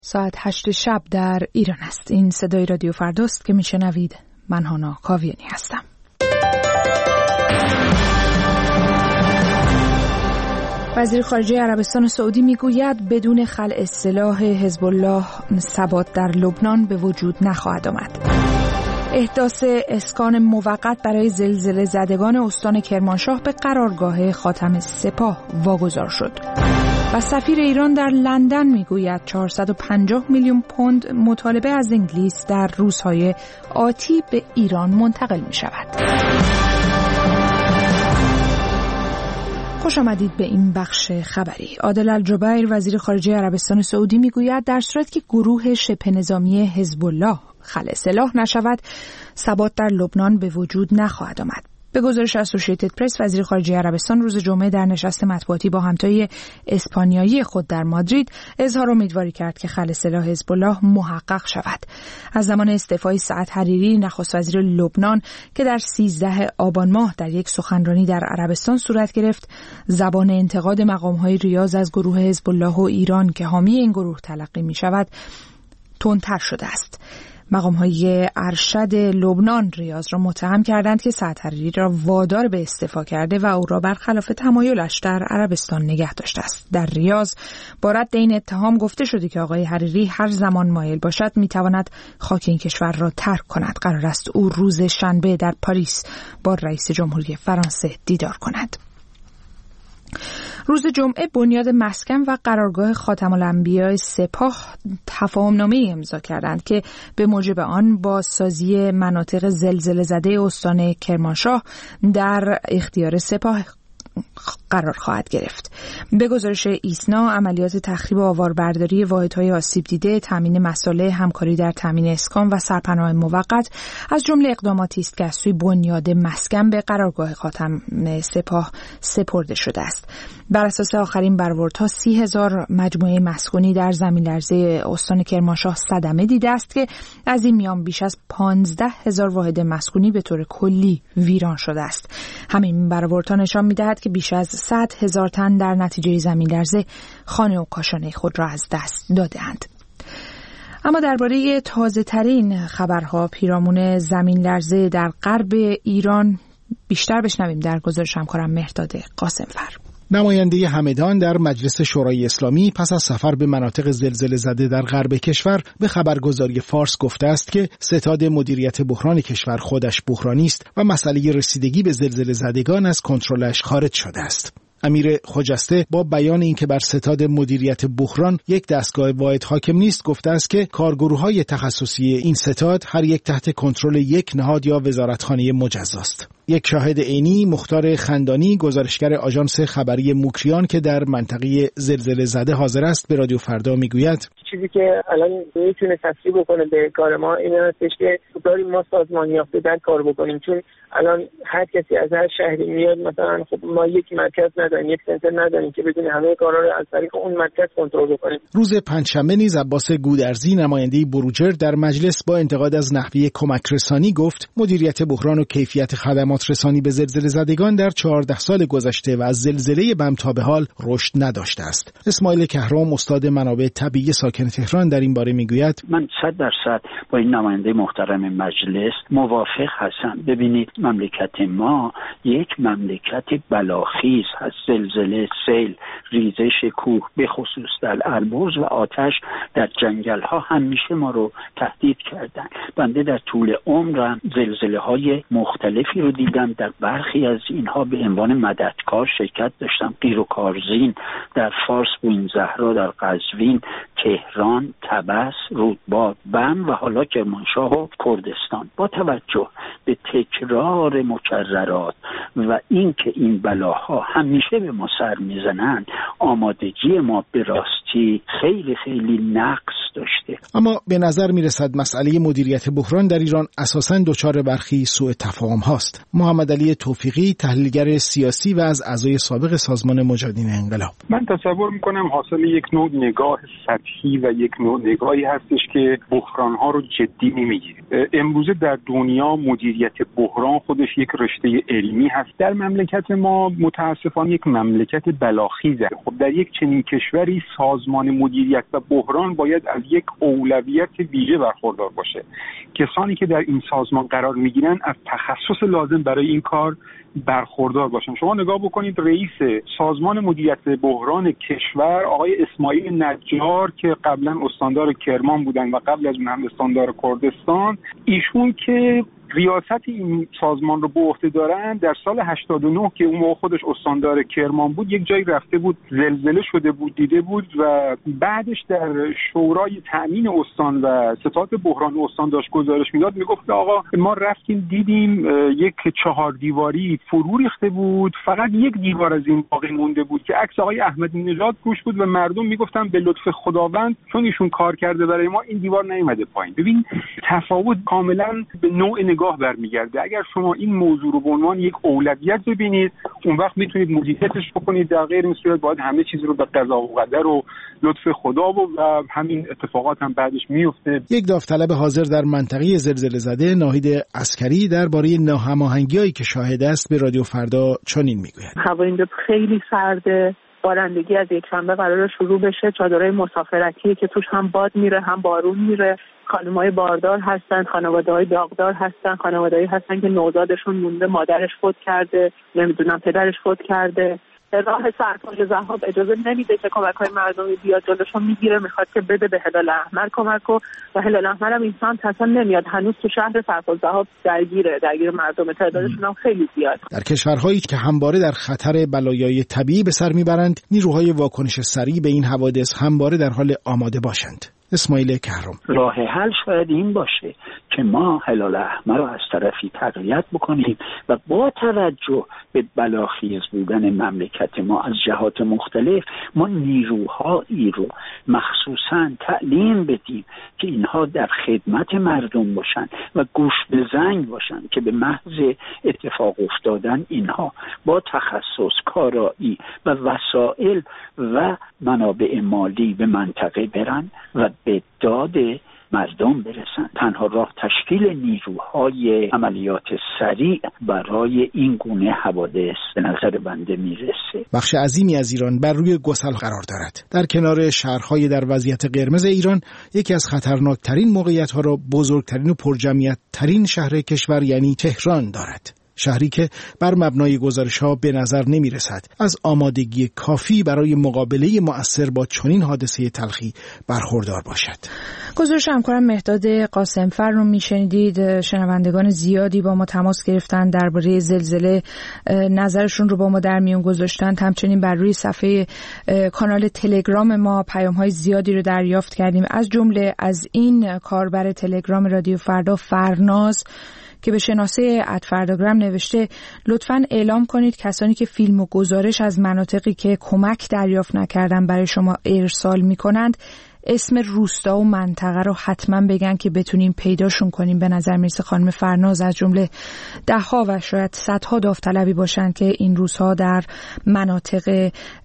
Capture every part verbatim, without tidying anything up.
ساعت هشت شب در ایران است. این صدای رادیو فرداست که میشنوید. من هانا کاویانی هستم. وزیر خارجه عربستان سعودی میگوید بدون خلع سلاح حزب الله ثبات در لبنان به وجود نخواهد آمد. احداث اسکان موقت برای زلزله زدگان استان کرمانشاه به قرارگاه خاتم سپاه واگذار شد. و سفیر ایران در لندن میگوید چهارصد و پنجاه میلیون پوند مطالبه از انگلیس در روزهای آتی به ایران منتقل می شود. خوش آمدید به این بخش خبری. عادل الجبیر وزیر خارجه عربستان سعودی میگوید در صورتی که گروه شبه نظامی حزب الله خلع سلاح نشود، ثبات در لبنان به وجود نخواهد آمد. به گزارش اسوسییتد پرس، وزیر خارجه عربستان روز جمعه در نشست مطبوعاتی با همتای اسپانیایی خود در مادرید اظهار امیدواری کرد که خلع سلاح حزب الله محقق شود. از زمان استعفای سعد حریری نخست وزیر لبنان که در سیزده آبان ماه در یک سخنرانی در عربستان صورت گرفت، زبان انتقاد مقام‌های ریاض از گروه حزب الله و ایران که حامی این گروه تلقی می‌شود تندتر شده است. مقام‌های ارشد لبنان ریاض را متهم کردند که سعد حریری را وادار به استعفا کرده و او را برخلاف تمایلش در عربستان نگه داشته است. در ریاض با رد این اتهام گفته شده که آقای حریری هر زمان مایل باشد میتواند خاک این کشور را ترک کند. قرار است او روز شنبه در پاریس با رئیس جمهوری فرانسه دیدار کند. روز جمعه بنیاد مسکن و قرارگاه خاتم الانبیاء سپاه تفاهم‌نامه‌ای امضا کردند که به موجب آن بازسازی مناطق زلزله زده استان کرمانشاه در اختیار سپاه قرار خواهد گرفت. به گزارش ایسنا، عملیات تخریب و آواربرداری واحدهای آسیب دیده، تامین مصالح، همکاری در تامین اسکان و سرپناه موقت از جمله اقداماتی است که از سوی بنیاد مسکن به قرارگاه خاتم سپاه سپرده شده است. بر اساس آخرین برآوردها سی هزار مجموعه مسکونی در زمین لرزه استان کرمانشاه صدمه دیده است که از این میان بیش از پانزده هزار واحد مسکونی به طور کلی ویران شده است. همین برآوردها نشان می‌دهد که بیش از صد هزار تن در نتیجه زمین لرزه خانه و کاشانه خود را از دست داده‌اند. اما درباره تازه‌ترین خبرها پیرامون زمین لرزه در غرب ایران بیشتر بشنویم در گزارش همکارم مهرداد قاسمفر. نماینده همدان در مجلس شورای اسلامی پس از سفر به مناطق زلزله زده در غرب کشور به خبرگزاری فارس گفته است که ستاد مدیریت بحران کشور خودش بحرانی است و مسئله رسیدگی به زلزله زدگان از کنترلش خارج شده است. امیر خجسته با بیان اینکه بر ستاد مدیریت بحران یک دستگاه واحد حاکم نیست گفته است که کارگروه‌های تخصصی این ستاد هر یک تحت کنترل یک نهاد یا وزارتخانه مجزاست. یک شاهد عینی مختار خندانی گزارشگر آژانس خبری موکریان که در منطقه زلزله زده حاضر است به رادیو فردا میگوید چیزی که الان میتونه تفسیر بکنه به کار ما این هستش که داریم ما سازمان یافته در کار بکنیم، چون الان هر کسی از هر شهری میاد مثلا خب ما یک مرکز نداریم، یک سنتر نداریم که بتونه همه کارا رو از طریق اون مرکز کنترل بکنیم. روز پنجشنبه نیز عباس گودرزی نماینده بروجر در مجلس با انتقاد از نحوه کمک رسانی گفت مدیریت بحران و کیفیت خدمات رسانی به زلزله زدگان در چهارده سال گذشته و از زلزله بم تا به حال رشد نداشته است. اسماعیل کهرام استاد منابع طبیعی ساکن تهران در این باره میگوید من صد درصد با این نماینده محترم مجلس موافق هستم. ببینید مملکت ما یک مملکت بلاخیز هست. زلزله، سیل، ریزش کوه به خصوص در البرز و آتش در جنگل ها همیشه ما رو تهدید کردن. بنده در طول عمرم زلزله های مختلفی رو دیدم. در برخی از اینها به عنوان مددکار شرکت داشتم. قیر و کارزین در فارس، بوین زهرا در قزوین، تهران، طبس، رودبار، بم و حالا کرمانشاه و کردستان. با توجه به تکرار مکررات و اینکه این بلاها همیشه به ما سر میزنند، آمادگی ما به راستی خیلی خیلی نقص داشته. اما به نظر میرسد مسئله مدیریت بحران در ایران اساساً دچار برخی سوء تفاهم هاست. محمد علی توفیقی تحلیلگر سیاسی و از اعضای سابق سازمان مجاهدین انقلاب: من تصور میکنم حاصل یک نوع نگاه سطحی و یک نوع نگاهی هستش که بحران ها رو جدی نمیگیره. امروزه در دنیا مدیریت بحران خودش یک رشته علمی هست. در مملکت ما متاسفانه یک مملکت بلاخیزه. خب در یک چنین کشوری سازمان مدیریت و بحران باید از از یک اولویت ویژه برخوردار باشه. کسانی که در این سازمان قرار میگیرن از تخصص لازم برای این کار برخوردار باشن. شما نگاه بکنید رئیس سازمان مدیریت بحران کشور آقای اسماعیل نجار که قبلا استاندار کرمان بودن و قبل از اون هم استاندار کردستان، ایشون که ریاست این سازمان رو به عهده دارن در سال هشتاد و نه که اون موقع خودش استاندار کرمان بود یک جایی رفته بود، زلزله شده بود، دیده بود و بعدش در شورای تأمین استان و ستاد بحران استان داشت گزارش میداد، میگفت آقا ما رفتیم دیدیم یک چهار دیواری فرو ریخته بود، فقط یک دیوار از این باقی مونده بود که عکس آقای احمدی نژاد روش بود و مردم میگفتن به لطف خداوند چون ایشون کار کرده برای ما این دیوار نیومده پایین. ببین تفاوت کاملا به نوع نگاه برمیگرده. اگر شما این موضوع رو به عنوان یک اولویت ببینید اون وقت میتونید مدیریتش بکنید، در غیر این صورت باید همه چیز رو به قضا و قدر و لطف خدا و, و همین اتفاقات هم بعدش میفته. یک داوطلب حاضر در منطقه زلزله زده ناهید عسکری درباره ناهماهنگی‌هایی که شاهد است به رادیو فردا چنین میگوید: هوا اینجا خیلی سرده، بارندگی از یک شنبه قراره شروع بشه، چادرهای مسافرتی که توش هم باد میره هم بارون میره، خانم‌های باردار هستن، خانواده‌های داغدار هستن، خانواده‌ای هستن که نوزادشون مونده، مادرش فوت کرده، نمیدونم پدرش فوت کرده. راه سرپاژ ذهاب اجازه نمیده که کمک‌های مردمی بیاد جلوشو میگیره، میخواد که بده به هلال احمر کمک و و هلال احمر هم این سمت اصلا نمیاد، هنوز تو شهر سرپاژ ذهاب درگیره درگیر مردم، تعدادشون هم خیلی زیاد. در کشورهایی که همواره در خطر بلایای طبیعی به سر میبرند نیروهای واکنش سریع به این حوادث همواره در حال آماده باشند. اسماعیل کهرم: راه حل شاید این باشه که ما هلال احمر رو از طرفی تقویت بکنیم و با توجه به بلاخیز بودن مملکت ما از جهات مختلف ما نیروهایی رو مخصوصاً تعلیم بدیم که اینها در خدمت مردم باشن و گوش به زنگ باشن که به محض اتفاق افتادن اینها با تخصص، کارایی و وسایل و منابع مالی به منطقه برن و به داد مردم برسن. تنها راه تشکیل نیروهای عملیات سریع برای این گونه حوادث به نظر بنده میرسه. بخش عظیمی از ایران بر روی گسل قرار دارد. در کنار شهرهای در وضعیت قرمز ایران یکی از خطرناکترین موقعیت‌ها را بزرگترین و پرجمعیت‌ترین شهر کشور یعنی تهران دارد. شهری که بر مبنای گزارش‌ها به نظر نمی‌رسد از آمادگی کافی برای مقابله مؤثر با چنین حادثه تلخی برخوردار باشد. گزارش همکارم مهداد قاسمفر رو میشنیدید. شنوندگان زیادی با ما تماس گرفتن درباره زلزله، نظرشون رو با ما در میون گذاشتن. همچنین بر روی صفحه کانال تلگرام ما پیام‌های زیادی رو دریافت کردیم، از جمله از این کاربر تلگرام رادیو فردا فرناز که به شناسه ات فرداگرام نوشته: لطفاً اعلام کنید کسانی که فیلم و گزارش از مناطقی که کمک دریافت نکردن برای شما ارسال میکنند اسم روستا و منطقه رو حتما بگن که بتونیم پیداشون کنیم. به نظر میرسه خانم فرناز از جمله ده ها و شاید صدها داوطلبی باشن که این روزها در مناطق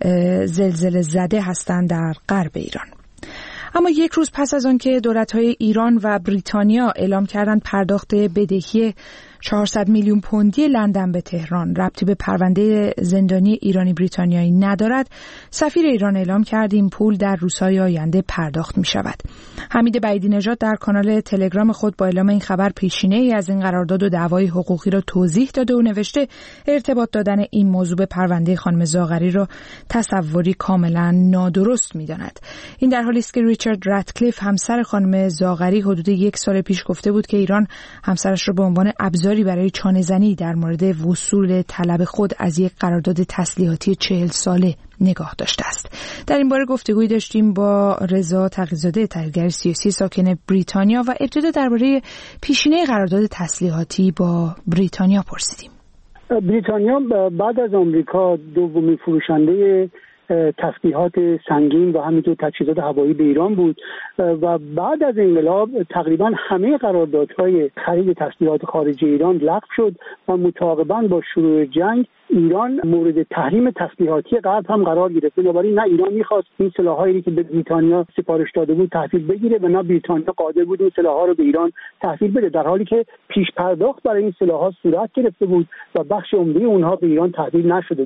زلزله زده هستند در غرب ایران. اما یک روز پس از آن که دولت‌های ایران و بریتانیا اعلام کردند پرداخت بدهی چهارصد میلیون پوندی لندن به تهران ربطی به پرونده زندانی ایرانی بریتانیایی ندارد، سفیر ایران اعلام کرد این پول در روزهای آینده پرداخت می شود. حمید بعیدی نژاد در کانال تلگرام خود با اعلام این خبر پیشینه ای از این قرارداد و دعوای حقوقی را توضیح داده و نوشته ارتباط دادن این موضوع به پرونده خانم زاغری را تصوری کاملا نادرست می داند. این در حالی است که ریچارد راتکلیف همسر خانم زاغری حدود یک سال پیش گفته بود که ایران همسرش را به عنوان ابزاری برای چانه‌زنی در مورد وصول طلب خود از یک قرارداد تسلیحاتی چهل ساله نگاه داشته است. در این باره گفتگویی داشتیم با رضا تقی‌زاده، تحلیلگر سیاسی ساکن بریتانیا، و ابتدا درباره پیشینه قرارداد تسلیحاتی با بریتانیا پرسیدیم. بریتانیا بعد از آمریکا دومین فروشنده تسلیحات سنگین و همینطور تجهیزات هوایی به ایران بود و بعد از انقلاب تقریبا همه قراردادهای خرید تسلیحات خارجی ایران لغو شد و متعاقباً با شروع جنگ ایران مورد تحریم تسلیحاتی غرب هم قرار گرفت. بنابراین نه ایران می‌خواست این سلاحایی که به بریتانیا سفارش داده بود تحویل بگیره و نه بریتانیا قادر بود این سلاح‌ها رو به ایران تحویل بده، در حالی که پیش پرداخت برای این سلاح‌ها صورت گرفته بود و بخش عمده اونها به ایران تحویل نشده بود.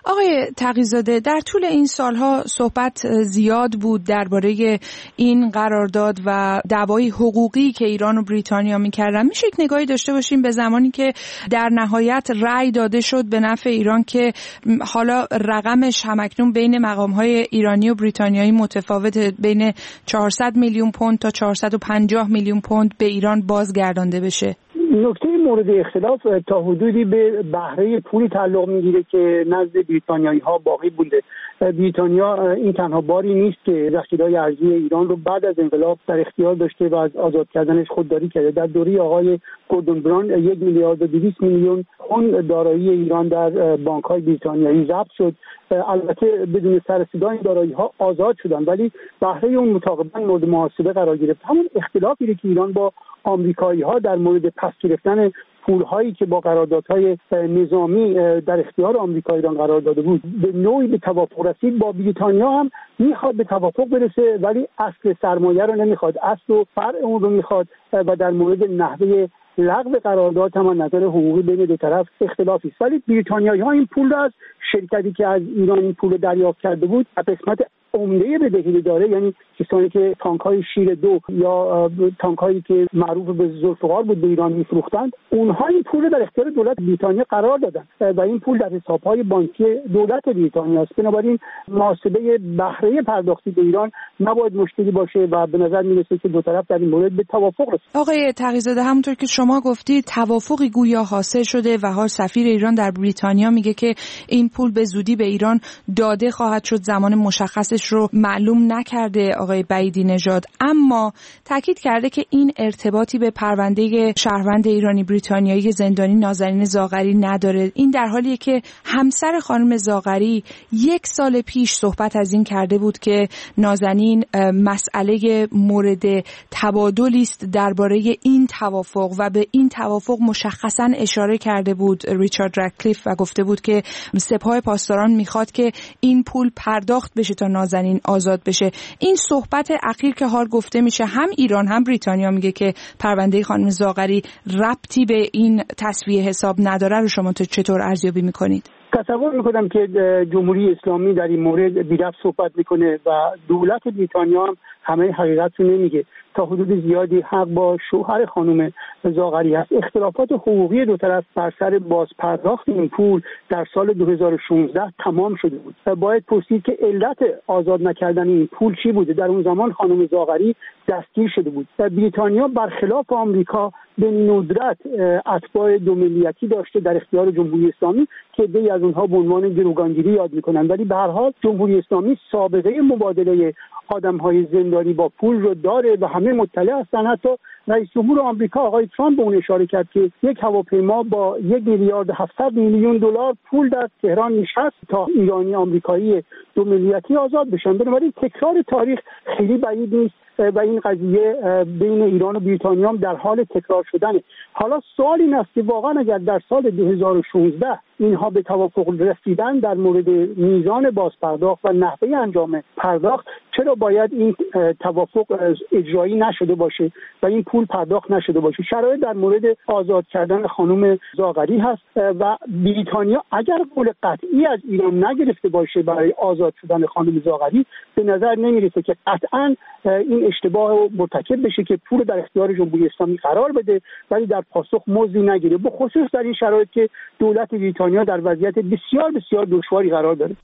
آقای تقی‌زاده، در طول این سالها صحبت زیاد بود درباره این قرارداد و دعوای حقوقی که ایران و بریتانیا می‌کردن. میشه یک نگاهی داشته باشیم به زمانی که در نهایت رأی داده شد به نفع ایران که حالا رقمش همکنون بین مقام‌های ایرانی و بریتانیایی متفاوت، بین چهارصد میلیون پوند تا چهارصد و پنجاه میلیون پوند به ایران بازگردانده بشه؟ نکته مورد اختلاف تا حدودی به بهره پولی تعلق میگیره که نزد بریتانیایی ها باقی بوده. بریتانیا این تنها باری نیست که ذخیره‌های ارزی ایران رو بعد از انقلاب در اختیار داشته و از آزاد کردنش خودداری کرده. در دوره آقای گوردون براون یک میلیارد و دویست میلیون پوند دارایی ایران در بانک‌های بریتانیایی ضبط شد. البته بدون سر و صدا این دارایی‌ها آزاد شدن، ولی بهره اون مطابقاً مورد محاسبه قرار گرفت. همون اختلافی که ایران با آمریکایی‌ها در مورد پس گرفتن پول‌هایی که با قراردادهای نظامی در اختیار آمریکا ایران قرار داده بود به نوعی به توافق رسید. با بریتانیا هم میخواد به توافق برسه، ولی اصل سرمایه رو نمیخواد، اصل و فرع اون رو میخواد و در مورد نحوه لغو قرارداد هم نظر حقوقی بین دو طرف اختلافی است. ولی بریتانیایی‌ها این پول رو از شرکتی که از ایران این پول دریافت کرده بود قسمت عمده بدهی داره، یعنی کسانی که تانک‌های شیر دو یا تانک‌هایی که معروف به ذوالفقار بود به ایران می‌فروختند، اونها این پول در اختیار دولت بریتانیا قرار دادن و این پول در حساب‌های بانکی دولت بریتانیا است. بنابراین محاسبه بهره پرداختی به ایران نباید مشکلی باشه و به نظر می‌رسه که دو طرف در این مورد به توافق رسیدن. آقای تقی‌زاده، همونطور که شما گفتید توافقی گویا حاصل شده و حال سفیر ایران در بریتانیا میگه که این پول به زودی به ایران داده خواهد شد، زمان مشخصش رو معلوم نکرده آقای بعیدی نژاد، اما تاکید کرده که این ارتباطی به پرونده شهروند ایرانی بریتانیایی زندانی نازنین زاغری نداره. این در حالیه که همسر خانم زاغری یک سال پیش صحبت از این کرده بود که نازنین مسئله مورد تبادلی است درباره این توافق و به این توافق مشخصاً اشاره کرده بود ریچارد رادکلیف و گفته بود که سپاه پاسداران میخواد که این پول پرداخت بشه تا نازنین آزاد بشه. این صحبت اخیر که حال گفته میشه، هم ایران هم بریتانیا میگه که پرونده خانم زاغری ربطی به این تسویه حساب نداره رو شما چطور ارزیابی میکنید؟ تصور میکنم که جمهوری اسلامی در این مورد بی‌ربط صحبت میکنه و دولت بریتانیا هم همه حقیقت رو نمیگه. تا حدود زیادی حق با شوهر خانم زاغری هست. اختلافات حقوقی دو طرف بر سر بازپرداخت این پول در سال دو هزار و شانزده تمام شده بود. باید پرسید که علت آزاد نکردن این پول چی بوده. در اون زمان خانم زاغری دستگیر شده بود. بریتانیا برخلاف آمریکا به ندرت اتباع دو ملیتی داشته در اختیار جمهوری اسلامی که عده‌ای از اونها به عنوان گروگانگیری یاد میکنن، ولی به هر حال جمهوری اسلامی سابقه مبادله آدم‌های زندانی با پول رو داره و همه مطلع هستن. حتی رئیس جمهور آمریکا آقای ترامپ به اون اشاره کرد که یک هواپیما با یک میلیارد هفتصد میلیون دلار پول در تهران نشست تا ایرانی آمریکایی دو ملیتی آزاد بشن. بنابراین تکرار تاریخ خیلی بعید نیست و این قضیه بین ایران و بریتانیا هم در حال تکرار شدنه. حالا سوال این است که واقعا اگر در سال دو هزار و شانزده اینها به توافق رسیدن در مورد میزان بازپرداخت و نحوه انجام پرداخت، چرا باید این توافق اجرایی نشده باشه و این پول پرداخت نشده باشه؟ شرایط در مورد آزاد کردن خانم زاغری هست و بریتانیا اگر قول قطعی از ایران نگرفته باشه برای آزاد شدن خانم زاغری، به نظر نمیرسه که قطعاً این اشتباه مرتکب بشه که پول در اختیار جمهوری اسلامی قرار بده ولی در پاسخ مزدی نگیره، به خصوص در این شرایط که دولت بریتانیا در وضعیت بسیار بسیار دشواری قرار داره.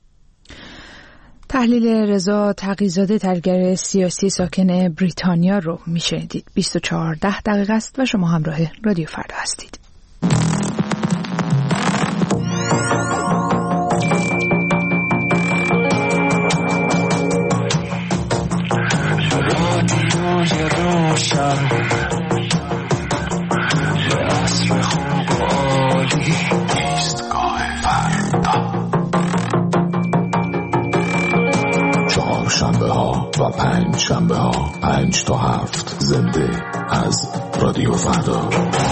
تحلیل رضا تقی‌زاده، تحلیلگر سیاسی ساکن بریتانیا رو میشنیدید. بیست و چهار دقیقه است و شما همراه رادیو فردا هستید. شنبه ها و پنج شنبه ها پنج تا هفت زنده از رادیو فردا.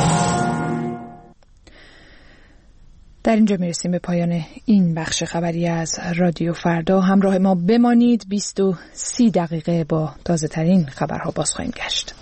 در اینجا میرسیم به پایان این بخش خبری از رادیو فردا. همراه ما بمانید. بیست و سی دقیقه با تازه ترین خبرها باز خواهیم گشت.